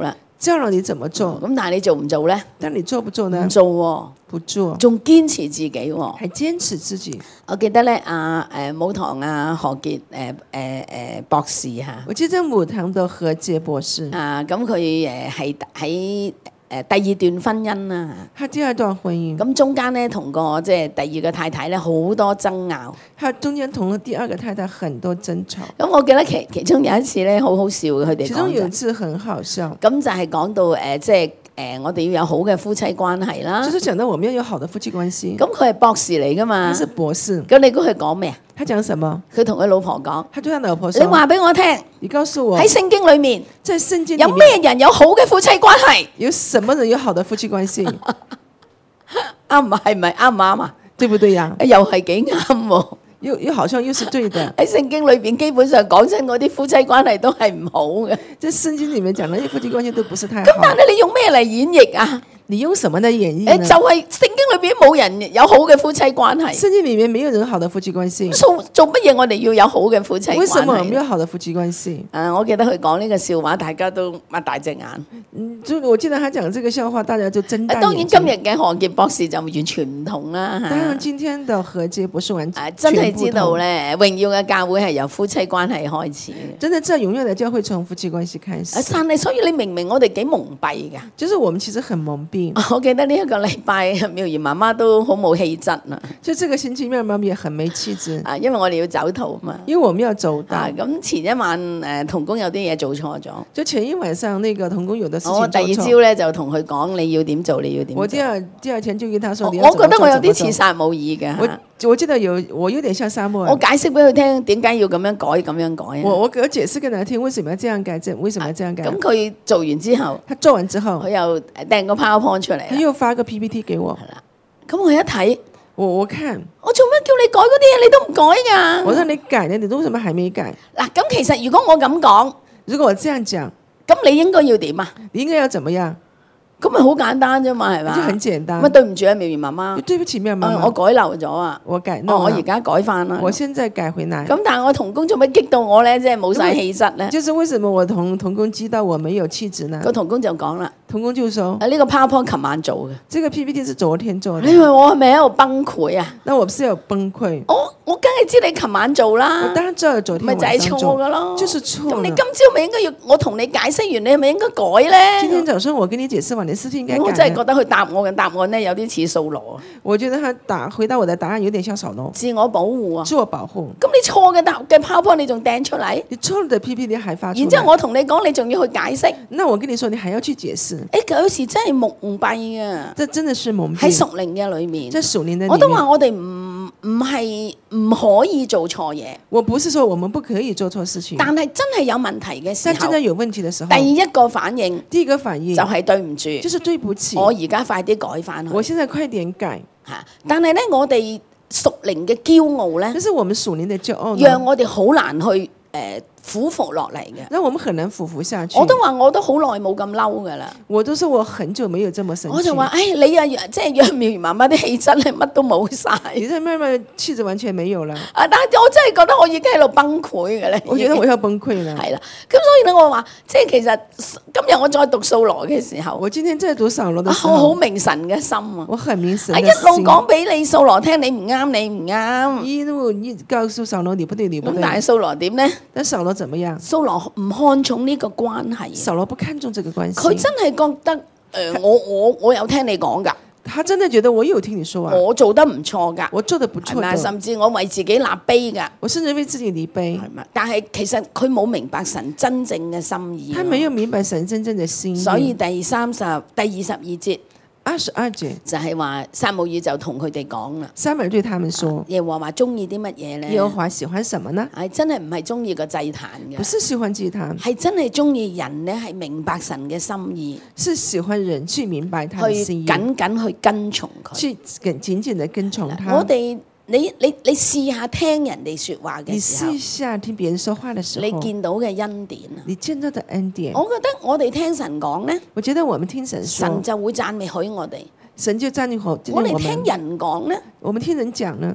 教了你怎麼做， 咁但係你做唔做咧？ 但你做不做呢唔？做喎， 不做， 仲堅持自己喎。 還堅持自己。 我記得咧，阿誒母堂啊何傑誒誒誒博士嚇， 我記得母堂的何傑博士， 啊咁佢誒係喺誒第二段婚姻啦。 他第二段婚姻， 咁中間咧同個即係第二個太太咧好多爭拗。 他中間同了第二個太太很多爭吵。 咁我記得其其中有一次咧好好笑嘅，佢哋其中有一講次很好笑， 咁就係講到誒即係誒我哋要有好嘅夫妻關係啦。 就是講到我們要有好的夫妻關係。 咁佢係博士嚟噶嘛他？是博士， 咁你估佢講咩啊？ 他講什麼？ 佢同佢老婆講： 他對他老婆你說： 話俾我聽， 你告訴我喺，聖經裏面在聖經有裡面咩人有好嘅夫妻關係？ 有什麼人有好的夫妻關係？ 啱唔係唔係啱唔啱啊？ 對不對呀？ 又係幾啱喎！ 又又好像又是對的。 喺聖經裏邊基本上講真，嗰啲夫妻關係都係唔好嘅。 在聖經裡面講，那些夫妻關係都不是太咁但好。 係你用咩嚟演繹啊？ 你用什麼來演繹誒就呢？ 係聖經裏邊冇人有好嘅夫妻關係。 聖經裡面沒有人好的夫妻關係。 做做乜嘢我哋要有好嘅夫妻關係？ 為什麼我們要好的夫妻關係？ 誒，我記得佢講呢個笑話，大家都擘大隻眼。 嗯，就我記得他講這個笑話，大家就睜大誒，當然眼睛今日嘅何傑博士就完全唔同啦當然， 嚇。 今天的何傑不是完誒，真係知全不同。 道咧，榮耀嘅教會係由夫妻關係開始嘅。 真的，這榮耀的教會從夫妻關係開誒， 始。 但係所以你明唔明我哋幾蒙蔽㗎？ 就是我們其實很蒙蔽。 我記得呢一個禮拜，妙兒媽媽都好冇氣質啊！ 就這個星期，妙媽媽也很沒氣質， 啊，因為我哋要走圖嘛。 因為我們要走道啊，。咁前一晚誒同工有啲嘢做錯咗， 就前一晚上，那個童工有的事情我第二做錯朝咧就同佢講你要點做，你要點做。 我第二第二天就跟他說， 我你要怎麼我覺得我有啲做怎麼做似撒母耳嘅我嚇我記得有，我有點像沙漠我耳。 解釋俾佢聽點解要咁樣改咁樣改啊。 我我我解釋給他聽，為什麼要這樣改正，為什麼要這樣改。 咁佢做完之後， 他做完之後佢，又掟個 PowerPoint 出嚟他啦。 又發個 P P T 給我， 咁我一睇， 我我看， 我做乜叫你改嗰啲嘢，你都唔改㗎？ 我讓你改呢，你為什麼還沒改？ 嗱，咁其實如果我咁講， 如果我這樣講， 咁你應該要點啊？ 你應該要怎麼樣？ 咁咪好簡單啫嘛，係嘛？ 就很簡單咁啊，對唔住啊，妙兒媽媽， 對不起，妙媽啊我媽， 改漏咗啊。 我改哦， 弄了我而家改翻啦。 我現在改回來。 咁但係我同工做乜激到我咧？即係冇晒氣質咧。 就是為什麼我同童工激到我沒有氣質呢個？同工就講啦， 童工就說， 啊呢個 PowerPoint 琴晚做嘅。 這個 P P T 是昨天做你以的， 為我係咪喺度崩潰啊？ 那我是有崩潰。 我我梗係知你琴晚做我啦， 當然知道昨天咪就係錯晚上做， 噶咯。 就是錯咁你了今朝咪應該要我同你解釋完，你係咪應該改今天咧？ 早上我跟你解釋完，你是不是應該我真改呢？ 係覺得佢答我嘅答案咧有啲似掃羅， 我覺得他打回答我的答案有點像掃羅， 自我保護啊。 自我保護。 咁你錯嘅答嘅 PowerPoint 你仲掟出嚟， 你錯了的 P P T 還發出來， 然之後我同你講，你仲要去解釋。 那我跟你說，你還要去解釋， 誒，有時真係蒙蔽啊！ 這真的是蒙喺蔽。 屬靈嘅裏面， 在屬靈的我裡面， 都話我哋唔唔係唔可以做錯嘢， 我不是說我們不可以做錯事情， 但係真係有問題嘅時候但真的，有問題的時候， 第一個反應第一個反應就係對唔住， 就是對不起， 我而家快啲改翻去我現在快點改。 嚇。但係咧，我哋屬靈嘅驕傲咧但，是我們屬靈的驕傲呢， 讓我哋好難去誒、呃、俯伏落嚟嘅。 讓我們很難俯伏下去。 我都話我都好耐冇咁嬲噶啦， 我都說我很久沒有這麼生氣。 我就話：，誒、哎、你啊，即係讓妙兒媽媽啲氣質咧，乜都冇晒。 你在慢慢氣質完全沒有了， 啊！但係我真係覺得我已經喺度崩潰嘅咧。 我覺得我要崩潰了。 係啦，咁所以咧，我話即係其實今日我再讀掃羅嘅時候， 我今天在讀掃羅的啊時我好候， 明神嘅心啊！ 我很明神啊， 的一路心講俾你掃羅聽，你唔啱，你唔啱。 一路一告訴掃羅你不對，你不對。 咁但係掃羅點咧？ 但掃羅怎麼樣？ 掃羅唔看重呢個關係， 掃羅不看重這個關係， 佢真係覺得誒、呃，我我我有聽你講㗎， 他真的覺得我有聽你說啊， 我做得唔錯㗎， 我做得不錯係咪？ 的， 甚至我為自己立碑㗎， 我甚至為自己立碑。 係咪？但係其實佢冇明白神真正嘅心意， 他沒有明白神真正的心意。 所以第三十第二十二節。 二十二節， 就係話撒母耳就同佢哋講啦， 撒母耳對他們說： 耶和華中意啲乜嘢咧？ 耶和華喜歡什麼呢？ 係真係唔係中意個祭壇嘅， 不是喜歡祭壇， 係真係中意人咧，係明白神嘅心意， 是喜歡人去明白他的去心意， 緊緊去跟從佢。 去緊緊緊的跟從他。 我哋你你你試下聽人哋説話你嘅時候試，下聽別人說話的時候， 你見到嘅恩典啊！ 你見到的恩典， 我覺得我哋聽神講咧， 我覺得我們聽神說， 神就會讚美許我哋； 神就讚你好， 我哋聽我們人講咧， 我們聽人講呢，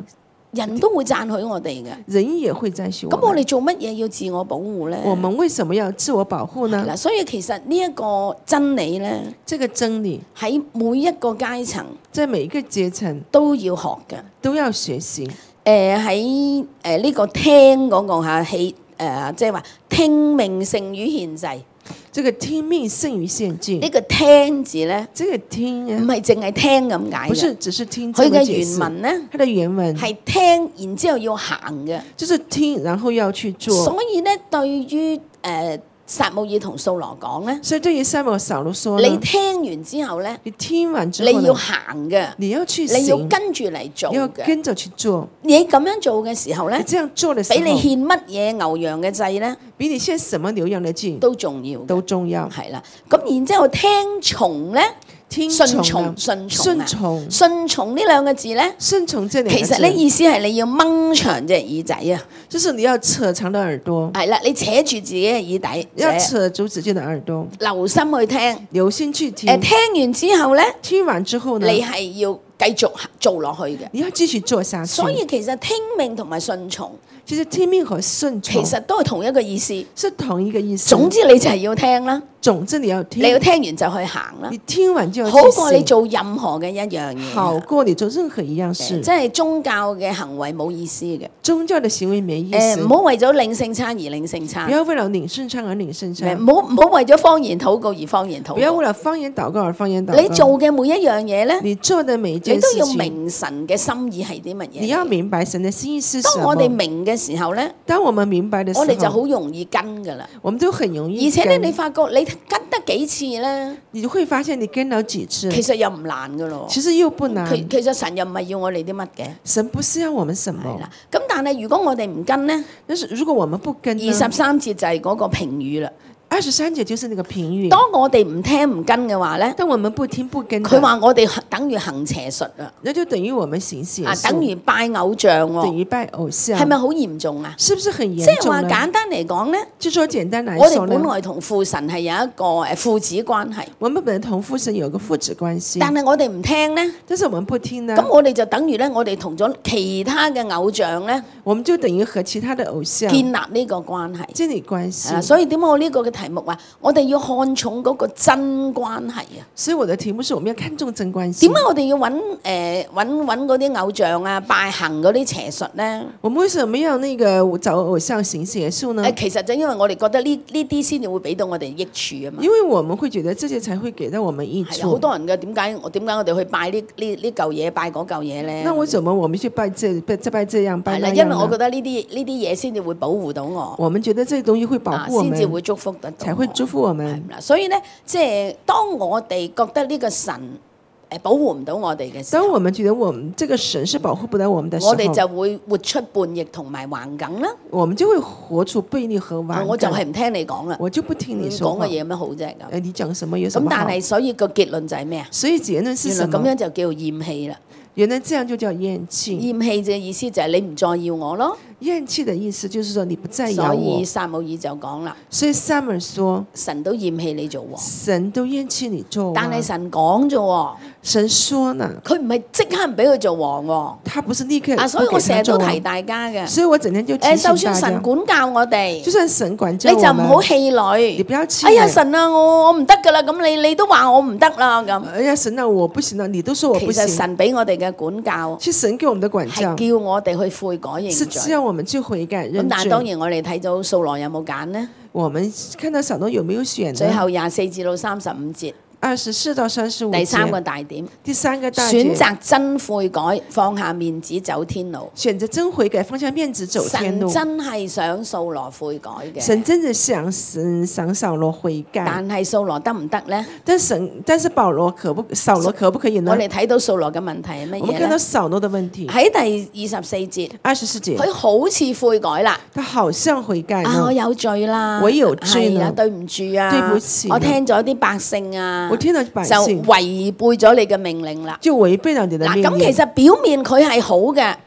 人都會讚許我哋嘅。 人也會讚許我們。 咁我哋做乜嘢要自我保護咧？ 我們為什麼要自我保護呢？ 嗱，所以其實呢一個真理咧， 這個真理喺每一個階層在每一個階層都要學嘅。 都要學習。 誒喺誒呢個聽嗰個嚇氣誒，即係話聽命勝於獻祭。 這個聽命勝於獻祭。 呢個聽字咧， 這個聽唔係淨係聽咁解不是嘅。 只是聽佢嘅這個解釋。 原文咧它的原文係聽，然之後要行嘅。 就是聽，然後要去做。 所以咧，對於誒撒母耳同掃羅講咧， 所以對於撒母耳掃羅說呢， 你聽完之後咧， 你聽完之後呢， 你要行嘅， 你要去你要行， 跟住嚟做你要嘅。 跟着去做。 你咁樣做嘅時候咧你，這樣做的時比你候， 獻乜嘢牛羊嘅祭咧比你獻什麼牛羊的祭都重要嘅。 都重要。 係啦，咁然之後聽從咧， 聽順從從啊， 順從啊， 順從， 順從呢兩個字咧， 順從這兩個其實咧字， 意思係你要掹長隻耳仔啊， 就是你要扯長的耳朵， 係啦，你扯住自己嘅耳底， 要扯住自己的耳朵， 留心去聽。 留心去聽。 誒，聽完之後咧， 聽完之後呢， 你係要繼續做落去嘅。 你要繼續做下去。 所以其實聽命同埋順從， 其實聽命和順從其實都係同一個意思。 是同一個意思。 總之你就係要聽啦， 總之你要聽， 你要聽完就去行啦你，聽完就要好去行， 過你做任何嘅一樣嘢。 好過你做任何一樣事。 即係宗教嘅行為冇意思嘅。 宗教的行為沒意誒， 思。 唔好為咗領聖餐而領聖不餐， 要為了領聖餐而領聖誒餐， 唔好唔好為咗方言禱告而方言禱告。 不要為了方言禱告而方言禱告。 你做嘅每一樣嘢咧， 你做的每一你都要件事情， 明神嘅心意係啲乜嘢。 你要明白神的心意是什麼。 當我哋明嘅時候咧， 當我們明白的時候， 我哋就好容易跟噶啦。 我們就很容易而且咧， 跟你發覺你跟得幾次咧， 你就會發現你跟了幾次， 其實又唔難噶咯。 其實又不難。 其其實神又唔係要我哋啲乜嘅， 神不是要我們什係麼啦。咁但係如果我哋唔跟咧， 但是如果我們不跟呢， 二十三節就係嗰個評語啦。 二十三節就是那個評語。 當我哋唔聽唔跟嘅話咧， 當我們不聽不跟的， 佢話我哋等於行邪術啊， 那就等於我們行邪啊術， 等於拜偶像喎， 等於拜偶像， 係咪好嚴重啊？ 是不是很嚴即係話重呢？ 簡單嚟講咧， 就說簡單來我哋說呢， 本來同父神係有一個誒父子關係， 我們本來同父神有個父子關係， 但係我哋唔聽咧， 但是我們不聽呢， 咁我哋就等於咧，我哋同咗其他嘅偶像咧我們就等於和其他的偶像建立呢個關係。 建立關係。 係啦，所以點解我呢個嘅題目話，我哋要看重嗰個真關係啊？ 所以我的題目是我們要看重真關係。 點解我哋要揾誒揾揾嗰啲偶像啊，拜行嗰啲邪術咧？ 我們為什麼要那個找偶像行邪術呢？ 誒，其實就因為我哋覺得呢呢啲先至會俾到我哋益處啊嘛。 因為我們會覺得這些才會給到我們益係啊，好處。 多人嘅點解我點解我哋去拜呢呢呢嚿嘢，拜嗰嚿嘢咧？ 那為什麼我們去拜這拜這拜這樣拜係啦， 那樣因為我覺呢？ 得呢啲呢啲嘢先至會保護到我， 我們覺得這東西會保啊， 護我們， 先至會祝福得到我， 才會祝福我們。 係啦。所以咧，即係當我哋覺得呢個神誒保護唔到我哋嘅時候， 當我們覺得我們這個神是保護不到我們的時候， 我哋就會活出叛逆同埋橫梗啦。 我們就會活出悖逆和頑啊我就係唔聽你講啦， 我就不聽你你說話。 講嘅嘢有咩好啫咁。 誒，你講什麼有什咁麼好？ 但係所以個結論就係咩啊？ 所以結論是原來什麼？ 咁樣就叫厭棄啦。 原來這樣就叫厭棄。 厭棄嘅意思就係你唔再要我咯。 厭棄的意思就是說你不再要所以我。 撒母耳就講啦， 所以撒母耳說， 神都厭棄你做王， 神都厭棄你做王。 但係神講啫喎， 神說呢， 佢唔係即刻唔俾佢做王喎。 他不是立刻啊，所以不給我成日都他做王提大家嘅。 所以我整天就提誒， 醒就算大家， 神管教我哋， 就算神管教你就唔我們， 好氣餒。 你不要氣哎呀， 餒。 神啊，我我唔得噶啦，咁你你都話我唔得啦咁。 哎呀，神啊，我不行了，你都說我其不行。 實神俾我哋嘅管教其實神給我們的管教係叫我哋去悔改認是罪。 叫我們去悔改認咁但係當罪。 然我哋睇到掃羅有冇揀呢？ 我們看到掃羅有沒有選最呢？ 後廿四至到三十五節， 二十四到三十五第三個節， 大點， 第三個大節， 選擇真悔改，放下面子走天路。 選擇真悔改，放下面子走天路。 神真係想掃羅悔改嘅， 神真的想神想掃羅悔改， 但係掃羅得唔得呢？ 但神但是保羅可不掃羅可不可以呢我？哋睇到掃羅嘅問題係乜我們看到嘢呢？ 掃羅的問題， 喺第二十四節， 二十四節， 佢好似悔改啦。 他好像悔改啊！我呢。 有罪啦， 我有罪啦係啊，對唔住啊， 對不起我聽咗啲百姓啊， 我聽到百就姓違背咗你嘅命令啦。 就違背了你的嗱， 命咁其令。 實表面佢係好嘅，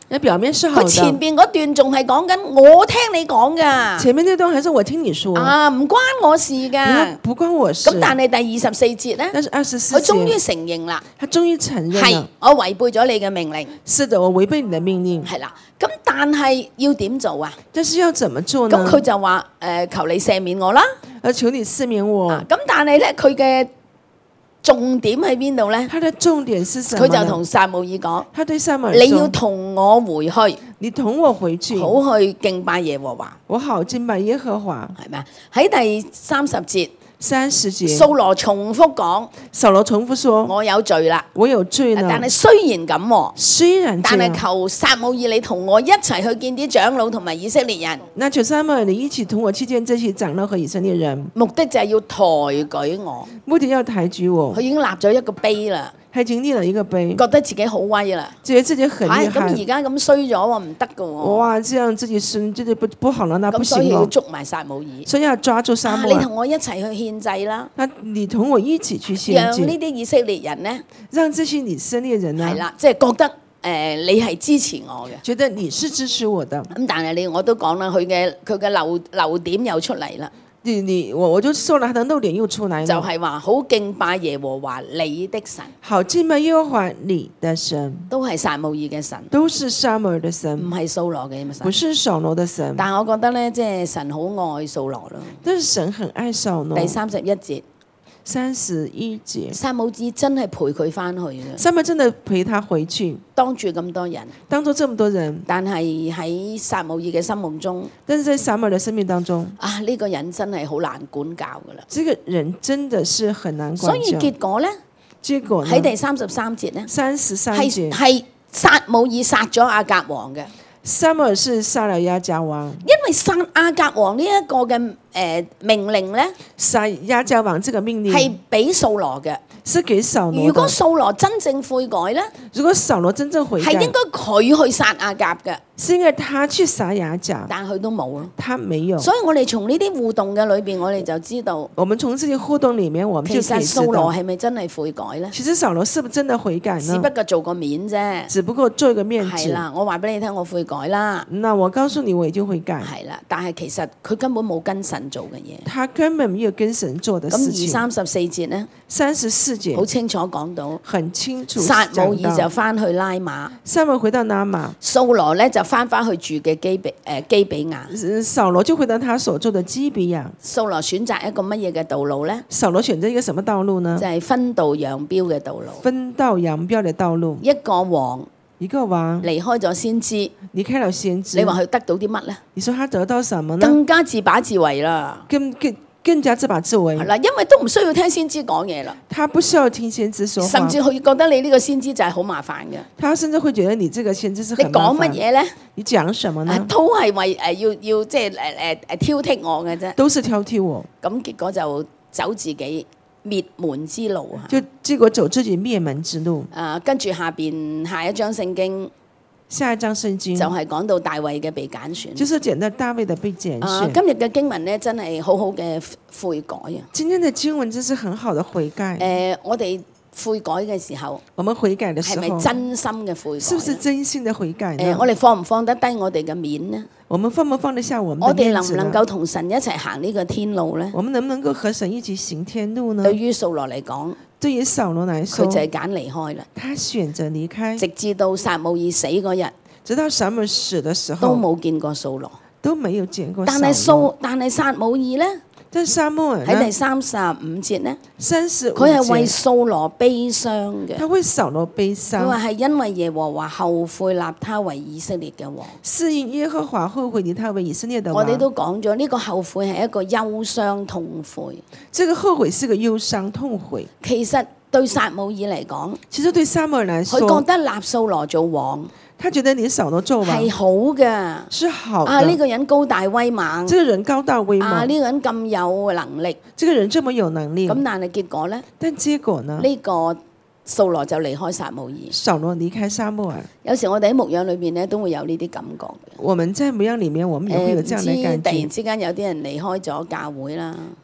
那表面是好佢前的， 邊嗰段仲係講緊我聽你講㗎， 前面那段還是我聽你說， 啊唔關我事因為㗎。 不關我事。 咁但係第二十四節咧， 但是二十四佢終於節， 承認啦， 他終於承認係了， 我違背咗你嘅命令， 是的，我違背你的命令。 係啦。咁但係要點做啊？ 但是要怎麼做咁佢呢？ 就話誒、呃求你赦免我啦。 而求你赦免我。 啊咁但係咧佢嘅重點喺邊度咧？ 他的重點是什麼呢？ 佢就同撒母耳講： 他對撒母耳你要說同我回去， 你同我回去， 好去敬拜耶和華， 我好敬拜耶和華。 係咪啊？喺第三十節， 三十節， 掃羅重複講： 掃羅重複說： 我有罪啦。 我有罪了。 但係雖然咁喎， 雖然這但係樣， 求撒母耳你同我一齊去見啲長老同埋以色列人， 那求撒母耳你一起同我去見這些長老和以色列人， 目的就係要抬舉我。 目的要抬舉我佢。已經立咗一個碑啦， 他已經立了一個碑， 覺得自己好威啦。 覺得自己很厲咁而害。 家咁衰咗喎，唔得噶喎。 哇，這樣自己生就是不不好了，那不咁所以行了。 要捉埋撒母耳。 所以要抓住撒啊， 母耳。 你同我一齊去獻祭啦， 那你同我一起去獻讓呢祭， 啲以色列人呢， 讓這些以色列人呢， 係啦，即係覺得誒、呃你係支持我嘅。 覺得你是支持我的。 咁但係你我都講啦，佢嘅佢嘅漏漏點又出嚟啦， 你你我我就說了，他的漏點又出來了。 就係話好敬拜耶和華你的神， 好敬拜耶和華你的神， 都係撒母耳嘅神， 都是撒母耳的唔神， 係掃羅嘅不神。 是掃羅的神。 但係我覺得咧，即係神好愛掃羅咯。 但是神很愛掃羅。 第三十一節， 三十一節， 撒母耳真係陪佢翻去嘅， 撒母耳真的陪他回去， 當住咁多人， 當做這麼多人， 但係喺撒母耳嘅心目中， 但是在撒母耳的生命當中， 啊呢、個人真係好難管教噶啦。 這個人真的是很難所以管教。 結果咧， 結果呢喺第三十三節咧， 三十三係節， 係撒母耳殺咗亞甲王嘅， 撒母耳是殺了亞甲王， 因為殺亞甲王呢一個嘅誒、呃命令咧， 殺亞甲王這個命令係俾掃羅嘅。 是給掃羅如果的。 掃羅真正悔改咧， 如果掃羅真正悔改， 係應該佢去殺亞甲嘅， 是應該他去殺亞甲， 但佢都冇咯。 他沒有。 所以我哋從呢啲互動嘅裏邊，我哋就知道。 我們從這些互動裡面，我們就其可以知實掃羅道， 係咪真係悔改呢？ 其實掃羅是不是真的悔改只呢？ 不過做個面啫。 只不過做一個面子。 係啦，我話俾你聽，我悔改啦。 那我告訴你，我已經悔改。 係啦，但係其實佢根本冇跟神做嘅嘢。 他根本沒有跟神做的咁事情。 二三十四節呢， 三十四節好清楚講到， 很清楚撒母耳就講到， 翻去拉馬， 撒母耳回到拿馬， 掃羅咧就翻返去住嘅基比誒基比亞。 呃掃羅就回到他所做的基比亞。 掃羅選擇一個乜嘢嘅道路呢？ 掃羅選擇一個什麼道路呢就？係分道揚鑣嘅道路。 分道揚鑣的道路。 一個王一個王離開咗先知， 離開了先知， 你話佢得到啲乜呢？ 你說他得到什麼呢？ 更加自把自為啦。 更更更加自把自為係。啦，因為都唔需要聽先知講嘢啦， 他不需要聽先知說話， 甚至佢覺得你呢個先知就係好麻煩嘅。 他甚至會覺得你這個先知是你很麻煩。 講乜嘢咧？ 你講什麼啊呢？ 都係為誒要要即係誒誒誒挑剔我嘅啫。 都是挑剔我， 咁結果就走自己滅門之路啊！ 就結果走自己滅門之路。 啊，跟住下邊下一章聖經下一章聖經就係講到大衛嘅被揀選。 就是講到大衛的被揀啊， 選。 今日嘅經文咧真係好好嘅悔改啊！ 今天的經文真是很好的悔改。 誒，我哋悔改嘅時候我們悔改的時係咪候， 真心嘅悔改？ 是不是真心的悔改誒， 呢？ 我哋放唔放得低我哋嘅面呢？ 我們放不放得下我們我哋的面子呢？ 能唔能夠同神一齊行呢個天路呢？ 我們能不能夠和神一起行天路呢？ 對於掃羅嚟講， 對於掃羅來佢說， 就係揀離開啦， 他選擇離開， 直至到撒母耳死嗰日直到撒母耳死的時都候冇見過掃羅。 都沒有見過掃羅。 但係掃，但係撒母耳呢， 但撒母耳喺第呢？ 三十五節呢， 三十五佢係為節， 掃羅悲傷嘅。 他為掃羅悲佢話傷， 係因為耶和華後悔立他為以色列嘅王。 是因耶和華後悔立他為以色列的王。 我哋都講咗呢個後悔係一個憂傷痛悔。 這個後悔是個憂傷痛悔。 其實對撒母耳嚟講， 其實對撒母耳來說， 佢覺得立掃羅做王他覺得你掃羅做王係好嘅。 是好的。 啊！呢、個人高大威猛， 這個人高大威猛， 啊！呢、個人咁有能力， 這個人這麼有能力， 咁但係結果呢， 但結果呢？ 呢、個掃羅就離開撒母耳。 掃羅離開撒母耳。 有時我哋喺牧養裏邊咧，都會有呢啲感覺嘅。 我們在牧養裡面，我們也會有這樣的誒唔知感覺。 突然之間有啲人離開咗教會啦，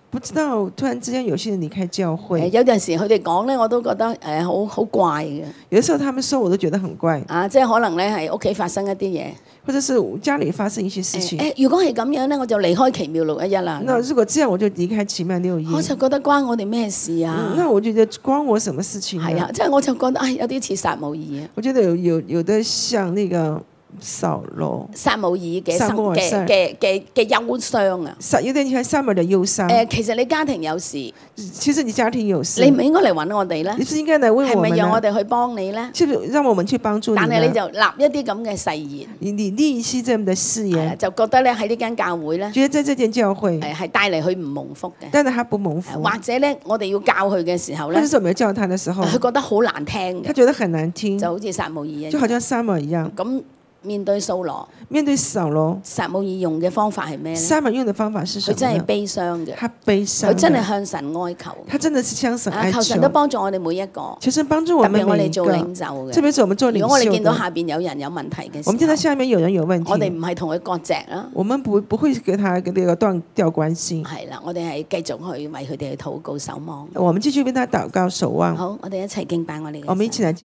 不知道突然之間有些人離開教誒會， 有陣時佢哋講咧，我都覺得誒好好怪嘅。 有的時候他們說我都覺得很怪， 啊，即係可能咧係屋企發生一啲嘢。 或者是家裡發生一些事情。 誒誒，如果係咁樣咧，我就離開奇妙六一一啦。 那如果這樣，我就離開奇妙六一。 我就覺得關我哋咩事啊？ 嗯那我覺得關我什麼事情呢？ 係啊，即係我就覺得，唉，有啲似撒母耳啊。 我覺得有有有的像那個掃羅， 撒母耳嘅撒母耳嘅嘅嘅嘅憂傷啊！ 撒有點像撒母耳的憂傷。 誒，其實你家庭有事， 其實你家庭有事， 你唔係應該嚟揾我哋咧？ 你是應該嚟問係咪我們呢？ 讓我哋去幫你咧？ 是不是讓我們去幫助你呢？ 但係你就立一啲咁嘅誓言， 你你立一些這樣的誓係啦言， 就覺得咧喺呢間教會咧， 覺得在這間教會， 誒係帶嚟佢唔蒙福嘅， 但係他不蒙福， 或者咧我哋要教佢嘅時候咧或者，是我們要教他的時候， 佢覺得好難聽嘅， 他覺得很難聽， 就好似撒母耳一樣。 就好像撒母耳一樣。 咁面對掃羅， 面對掃羅， 撒母耳用嘅方法係咩咧？ 撒母耳用的方法是什佢真係麼呢？ 悲傷嘅， 他悲傷， 佢真係向神哀求。 他真的是向神啊， 哀求神都求， 幫助我哋每一個， 求神幫助我特們每一別我哋做領個， 袖嘅。 特別是我們做領如果我哋袖見到的， 下邊有人有問題嘅時候， 我們見到下面有人有問我哋題， 唔係同佢割席啦， 我們不不會給他那個斷掉關係， 係啦，我哋係繼續去為佢哋去禱告守望。 我們繼續為他禱告守望， 好，我哋一齊敬拜我哋嘅神我們一起來。